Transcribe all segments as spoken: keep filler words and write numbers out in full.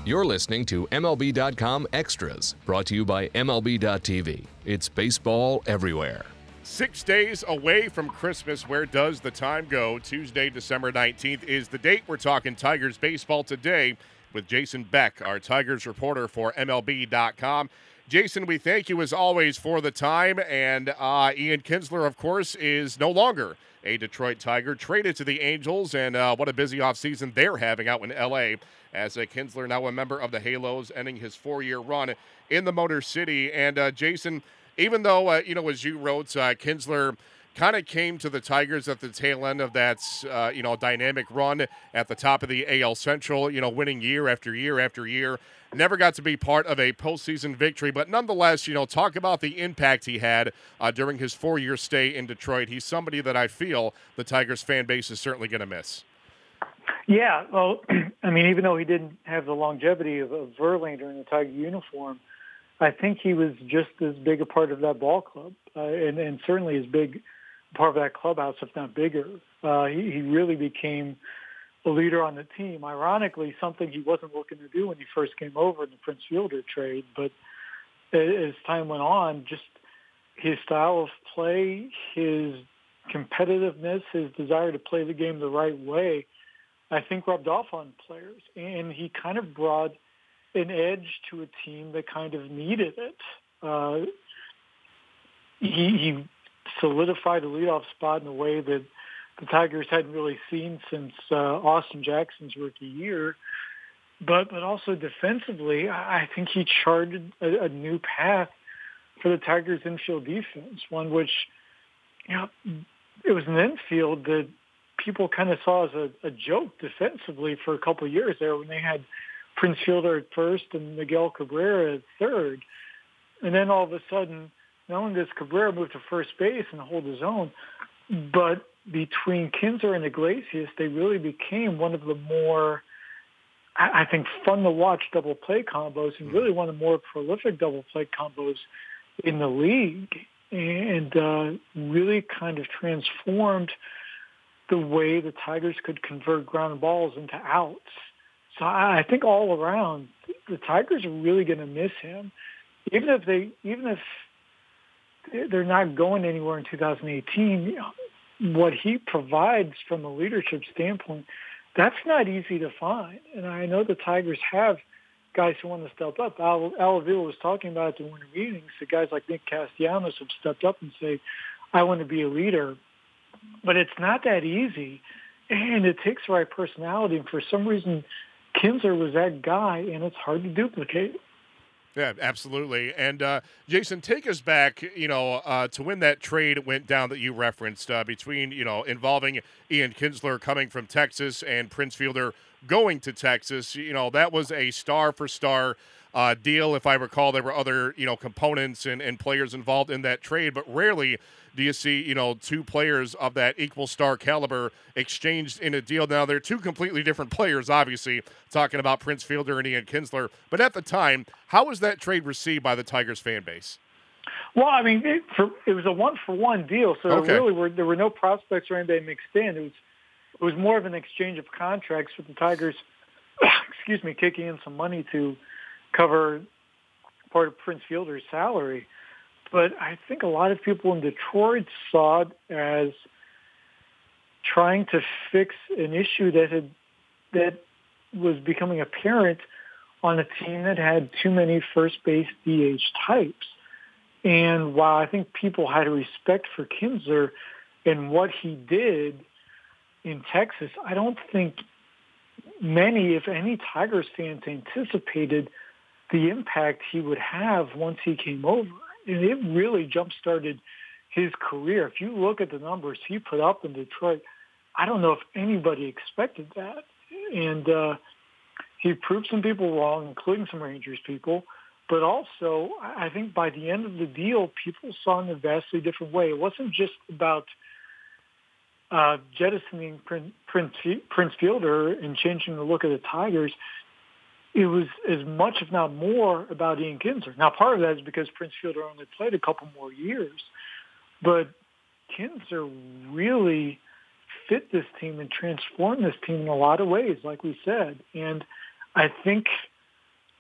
You're listening to M L B dot com Extras, brought to you by M L B dot T V. It's baseball everywhere. Six days away from Christmas. Where does the time go? Tuesday, December nineteenth is the date. We're talking Tigers baseball today with Jason Beck, our Tigers reporter for M L B dot com. Jason, we thank you as always for the time. And uh, Ian Kinsler, of course, is no longer a Detroit Tiger, traded to the Angels. And uh, what a busy offseason they're having out in L A as uh, Kinsler, now a member of the Halos, ending his four-year run in the Motor City. And uh, Jason, even though, uh, you know, as you wrote, uh, Kinsler kind of came to the Tigers at the tail end of that, uh, you know, dynamic run at the top of the A L Central, you know, winning year after year after year. Never got to be part of a postseason victory, but nonetheless, you know, talk about the impact he had uh, during his four-year stay in Detroit. He's somebody that I feel the Tigers fan base is certainly going to miss. Yeah, well, I mean, even though he didn't have the longevity of, of Verlander in the Tiger uniform, I think he was just as big a part of that ball club, uh, and, and certainly as big part of that clubhouse, if not bigger. Uh, he, he really became a leader on the team. Ironically, something he wasn't looking to do when he first came over in the Prince Fielder trade, but as time went on, just his style of play, his competitiveness, his desire to play the game the right way, I think rubbed off on players. And he kind of brought an edge to a team that kind of needed it. Uh, he, he solidified the leadoff spot in a way that the Tigers hadn't really seen since uh, Austin Jackson's rookie year. But but also defensively, I think he charted a, a new path for the Tigers' infield defense, one which, you know, it was an infield that people kind of saw as a, a joke defensively for a couple of years there when they had Prince Fielder at first and Miguel Cabrera at third. And then all of a sudden, not only does Cabrera move to first base and hold his own, but between Kinsler and Iglesias, they really became one of the more, I think, fun to watch double play combos and really one of the more prolific double play combos in the league, and uh, really kind of transformed the way the Tigers could convert ground balls into outs. So I think all around, the Tigers are really going to miss him, even if they, even if they're not going anywhere in two thousand eighteen. You know, what he provides from a leadership standpoint, that's not easy to find. And I know the Tigers have guys who want to step up. Al, Al Avila was talking about it in the winter meetings. The guys like Nick Castellanos have stepped up and say, "I want to be a leader." But it's not that easy, and it takes the right personality. And for some reason, Kinsler was that guy, and it's hard to duplicate. Yeah, absolutely. And, uh, Jason, take us back, you know, uh, to when that trade went down that you referenced uh, between, you know, involving Ian Kinsler coming from Texas and Prince Fielder going to Texas. You know, that was a star-for-star uh, deal. If I recall, there were other, you know, components and, and players involved in that trade, but rarely do you see, you know, two players of that equal star caliber exchanged in a deal? Now, they're two completely different players, obviously, talking about Prince Fielder and Ian Kinsler. But at the time, how was that trade received by the Tigers fan base? Well, I mean, it, for, it was a one-for-one deal, so okay. really were, there were no prospects or anybody mixed in. It was it was more of an exchange of contracts with the Tigers, excuse me, kicking in some money to cover part of Prince Fielder's salary. But I think a lot of people in Detroit saw it as trying to fix an issue that had that was becoming apparent on a team that had too many first base D H types. And while I think people had a respect for Kinsler and what he did in Texas, I don't think many, if any, Tigers fans anticipated the impact he would have once he came over. And it really jump-started his career. If you look at the numbers he put up in Detroit, I don't know if anybody expected that. And uh, he proved some people wrong, including some Rangers people. But also, I think by the end of the deal, people saw in a vastly different way. It wasn't just about uh, jettisoning Prince, Prince Fielder and changing the look of the Tigers. It was as much, if not more, about Ian Kinsler. Now, part of that is because Prince Fielder only played a couple more years. But Kinsler really fit this team and transformed this team in a lot of ways, like we said. And I think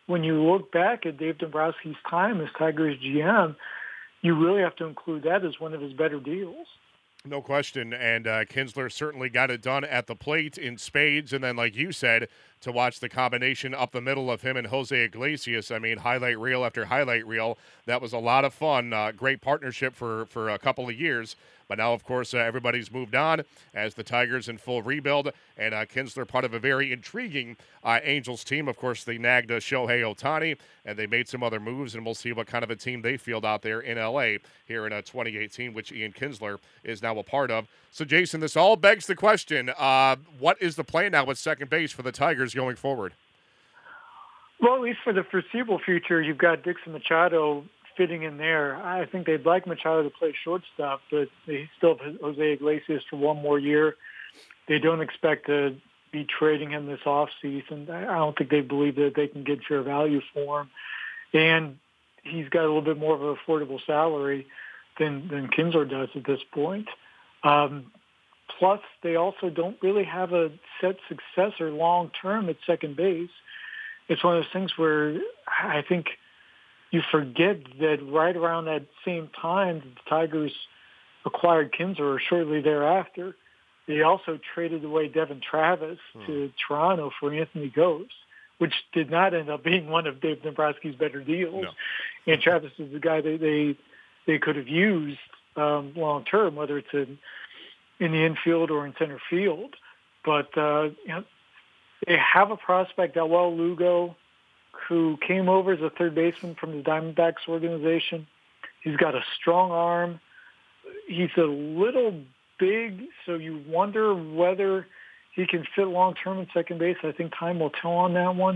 when you look back at Dave Dombrowski's time as Tigers G M, you really have to include that as one of his better deals. No question, and uh, Kinsler certainly got it done at the plate in spades, and then, like you said, to watch the combination up the middle of him and Jose Iglesias, I mean, highlight reel after highlight reel, that was a lot of fun. Uh, great partnership for, for a couple of years, but now, of course, uh, everybody's moved on as the Tigers in full rebuild, and uh, Kinsler part of a very intriguing uh, Angels team. Of course, they nagged uh, Shohei Ohtani, and they made some other moves, and we'll see what kind of a team they field out there in L A here in uh, twenty eighteen, which Ian Kinsler is now a part of. So, Jason, this all begs the question, uh, what is the plan now with second base for the Tigers going forward? Well, at least for the foreseeable future, you've got Dixon Machado fitting in there. I think they'd like Machado to play shortstop, but they still have Jose Iglesias for one more year. They don't expect to be trading him this offseason. I don't think they believe that they can get fair value for him. And he's got a little bit more of an affordable salary than, than Kinsler does at this point. Um, plus, they also don't really have a set successor long-term at second base. It's one of those things where I think you forget that right around that same time that the Tigers acquired Kinsler, or shortly thereafter, they also traded away Devin Travis hmm. to Toronto for Anthony Gose, which did not end up being one of Dave Dombrowski's better deals. No. And Travis is the guy that they they could have used um, long term, whether it's in, in the infield or in center field. But uh, you know, they have a prospect, Alwell Lugo, who came over as a third baseman from the Diamondbacks organization. He's got a strong arm. He's a little big, so you wonder whether he can fit long-term in second base. I think time will tell on that one.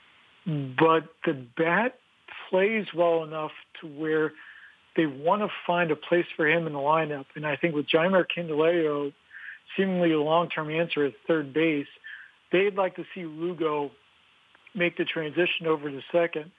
But the bat plays well enough to where they want to find a place for him in the lineup. And I think with Jeimer Candelario seemingly a long-term answer at third base, they'd like to see Lugo make the transition over to second.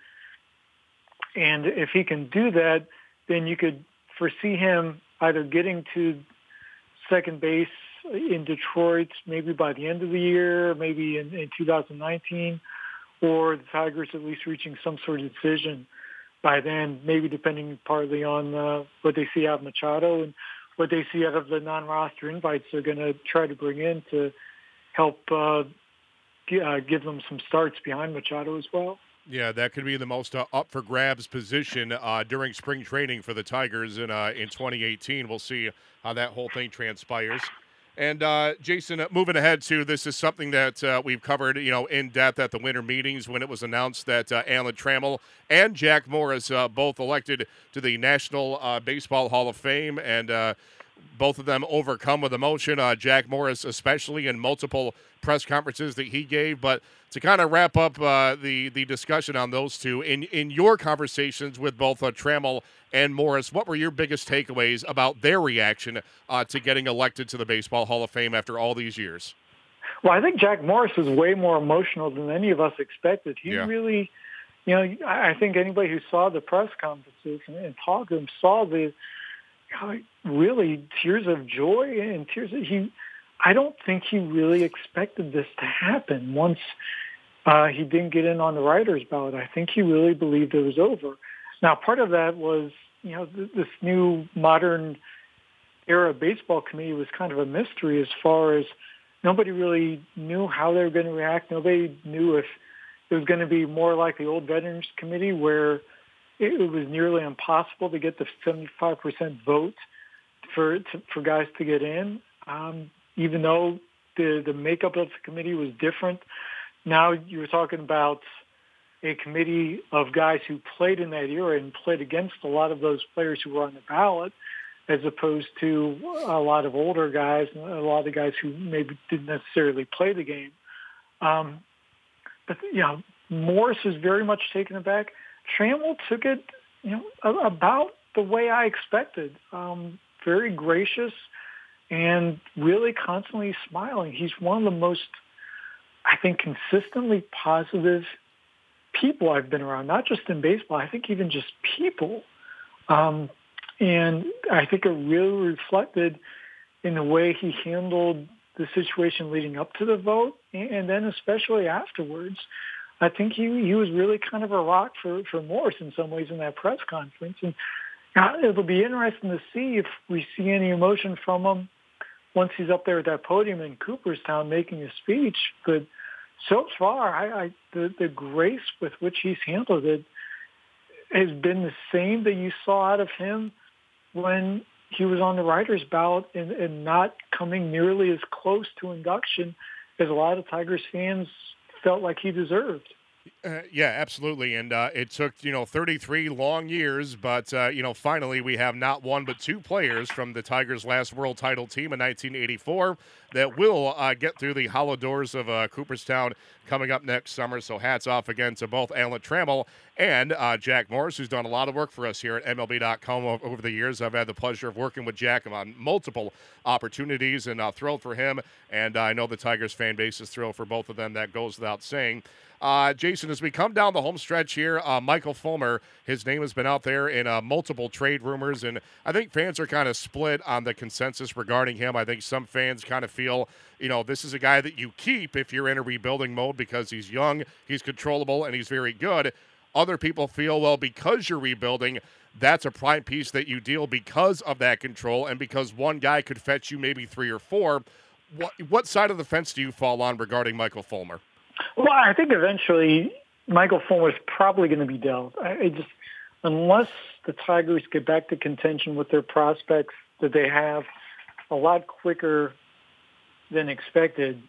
And if he can do that, then you could foresee him either getting to second base in Detroit maybe by the end of the year, maybe in, in two thousand nineteen, or the Tigers at least reaching some sort of decision by then, maybe depending partly on uh, what they see out of Machado and what they see out of the non-roster invites they're going to try to bring in to help uh, Uh, give them some starts behind Machado as well. Yeah, that could be the most uh, up for grabs position uh, during spring training for the Tigers in uh, in twenty eighteen. We'll see how that whole thing transpires. And uh, Jason, uh, moving ahead to this is something that uh, we've covered, you know, in depth at the winter meetings when it was announced that uh, Alan Trammell and Jack Morris uh, both elected to the National uh, Baseball Hall of Fame, and uh, both of them overcome with emotion. Uh, Jack Morris, especially in multiple press conferences that he gave. But to kind of wrap up uh, the the discussion on those two, in in your conversations with both uh, Trammell and Morris, what were your biggest takeaways about their reaction uh, to getting elected to the Baseball Hall of Fame after all these years? Well, I think Jack Morris was way more emotional than any of us expected. He yeah. really, you know, I think anybody who saw the press conferences and, and talked to him saw the really tears of joy and tears of, he I don't think he really expected this to happen once uh, he didn't get in on the writers' ballot. I think he really believed it was over. Now, part of that was, you know, th- this new modern era baseball committee was kind of a mystery as far as nobody really knew how they were going to react. Nobody knew if it was going to be more like the old Veterans Committee where it, it was nearly impossible to get the seventy-five percent vote for to, for guys to get in. Um, even though the, the makeup of the committee was different. Now you were talking about a committee of guys who played in that era and played against a lot of those players who were on the ballot, as opposed to a lot of older guys and a lot of guys who maybe didn't necessarily play the game. Um, but, you know, Morris was very much taken aback. Trammell took it, you know, about the way I expected. Um, very gracious and really constantly smiling. He's one of the most, I think, consistently positive people I've been around, not just in baseball, I think even just people. Um, and I think it really reflected in the way he handled the situation leading up to the vote and then especially afterwards. I think he, he was really kind of a rock for, for Morris in some ways in that press conference. And uh, it'll be interesting to see if we see any emotion from him once he's up there at that podium in Cooperstown making a speech. But so far, I, I the, the grace with which he's handled it has been the same that you saw out of him when he was on the writer's ballot and, and not coming nearly as close to induction as a lot of Tigers fans felt like he deserved. Uh, yeah, absolutely. And uh, it took, you know, thirty-three long years, but, uh, you know, finally we have not one but two players from the Tigers' last world title team in nineteen eighty-four that will uh, get through the hollow doors of uh, Cooperstown coming up next summer. So hats off again to both Alan Trammell and uh, Jack Morris, who's done a lot of work for us here at M L B dot com over the years. I've had the pleasure of working with Jack on multiple opportunities, and uh, thrilled for him. And uh, I know the Tigers fan base is thrilled for both of them. That goes without saying. Uh, Jason, as we come down the home stretch here, uh, Michael Fulmer, his name has been out there in uh, multiple trade rumors, and I think fans are kind of split on the consensus regarding him. I think some fans kind of feel, you know, this is a guy that you keep if you're in a rebuilding mode because he's young, he's controllable, and he's very good. Other people feel, well, because you're rebuilding, that's a prime piece that you deal because of that control and because one guy could fetch you maybe three or four. What, what side of the fence do you fall on regarding Michael Fulmer? Well, I think eventually Michael Fulmer is probably going to be dealt. I, I just, unless the Tigers get back to contention with their prospects that they have a lot quicker than expected,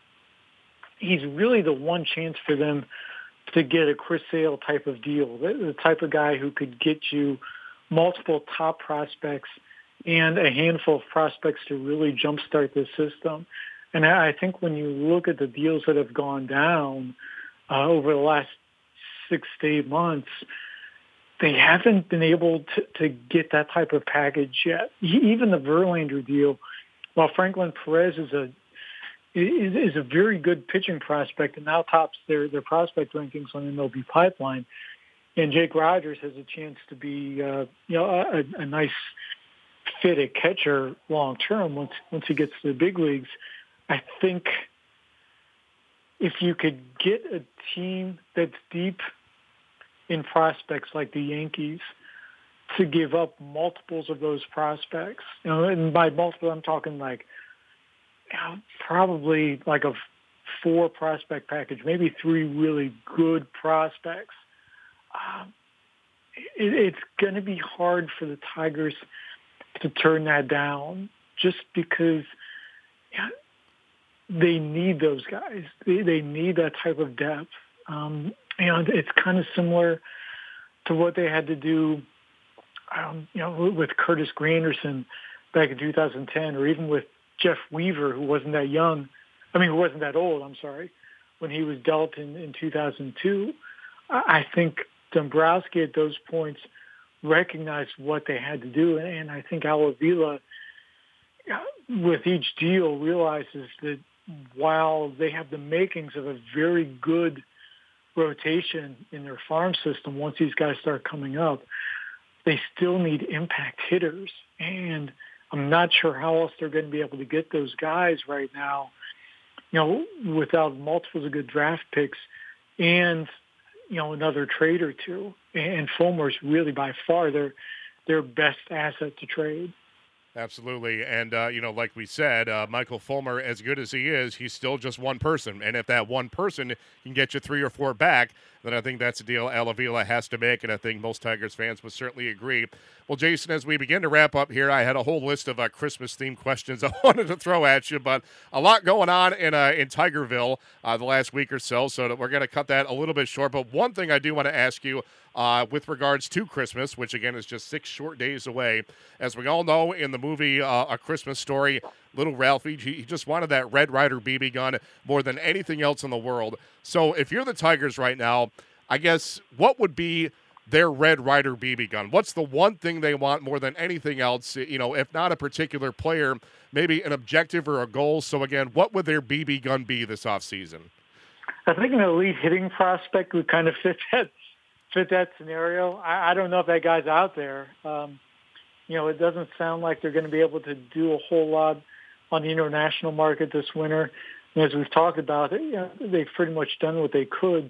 he's really the one chance for them to get a Chris Sale type of deal, the, the type of guy who could get you multiple top prospects and a handful of prospects to really jumpstart the system. And I think when you look at the deals that have gone down uh, over the last six to eight months, they haven't been able to, to get that type of package yet. Even the Verlander deal, while Franklin Perez is a is, is a very good pitching prospect and now tops their, their prospect rankings on M L B Pipeline, and Jake Rogers has a chance to be uh, you know a, a nice fit at catcher long term once once he gets to the big leagues. I think if you could get a team that's deep in prospects like the Yankees to give up multiples of those prospects, you know, and by multiple, I'm talking like you know, probably like a four prospect package, maybe three really good prospects. Um, it, it's going to be hard for the Tigers to turn that down just because you know, they need those guys. They, they need that type of depth. Um, and it's kind of similar to what they had to do, um, you know, with Curtis Granderson back in two thousand ten, or even with Jeff Weaver, who wasn't that young. I mean, who wasn't that old, I'm sorry, when he was dealt in, in two thousand two. I think Dombrowski at those points recognized what they had to do. And I think Al Avila, with each deal, realizes that while they have the makings of a very good rotation in their farm system, once these guys start coming up, they still need impact hitters. And I'm not sure how else they're going to be able to get those guys right now, you know, without multiples of good draft picks and, you know, another trade or two. And Fulmer's really by far their, their best asset to trade. Absolutely. And, uh, you know, like we said, uh, Michael Fulmer, as good as he is, he's still just one person. And if that one person can get you three or four back, then I think that's a deal Al Avila has to make, and I think most Tigers fans would certainly agree. Well, Jason, as we begin to wrap up here, I had a whole list of uh, Christmas-themed questions I wanted to throw at you, but a lot going on in uh, in Tigerville uh, the last week or so, so that we're going to cut that a little bit short. But one thing I do want to ask you uh, with regards to Christmas, which, again, is just six short days away. As we all know, in the movie uh, A Christmas Story, little Ralphie, he just wanted that Red Ryder B B gun more than anything else in the world. So if you're the Tigers right now, I guess what would be their Red Ryder B B gun? What's the one thing they want more than anything else? You know, if not a particular player, maybe an objective or a goal. So again, what would their B B gun be this offseason? I think an elite hitting prospect would kind of fit that fit that scenario. I, I don't know if that guy's out there. Um, you know, it doesn't sound like they're going to be able to do a whole lot on the international market this winter. And as we've talked about, you know, they've pretty much done what they could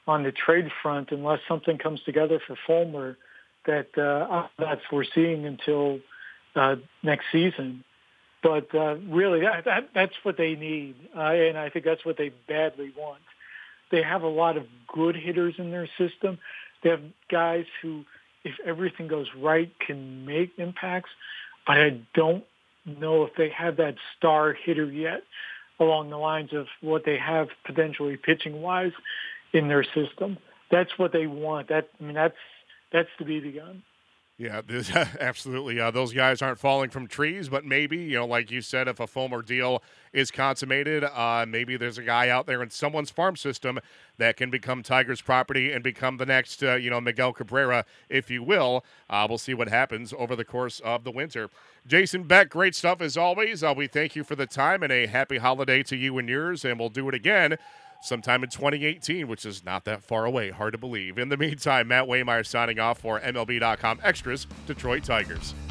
on the trade front unless something comes together for Fulmer that uh, I'm not foreseeing until uh, next season. But uh, really, that, that, that's what they need, uh, and I think that's what they badly want. They have a lot of good hitters in their system. They have guys who, if everything goes right, can make impacts, but I don't know if they have that star hitter yet along the lines of what they have potentially pitching-wise in their system. That's what they want. That I mean, that's that's the B B gun. Yeah, this, absolutely. Uh, those guys aren't falling from trees, but maybe, you know, like you said, if a Fulmer deal is consummated, uh, maybe there's a guy out there in someone's farm system that can become Tigers property and become the next, uh, you know, Miguel Cabrera, if you will. Uh, we'll see what happens over the course of the winter. Jason Beck, great stuff as always. Uh, we thank you for the time, and a happy holiday to you and yours, and we'll do it again sometime in twenty eighteen, which is not that far away. Hard to believe. In the meantime, Matt Waymeyer signing off for M L B dot com Extras, Detroit Tigers.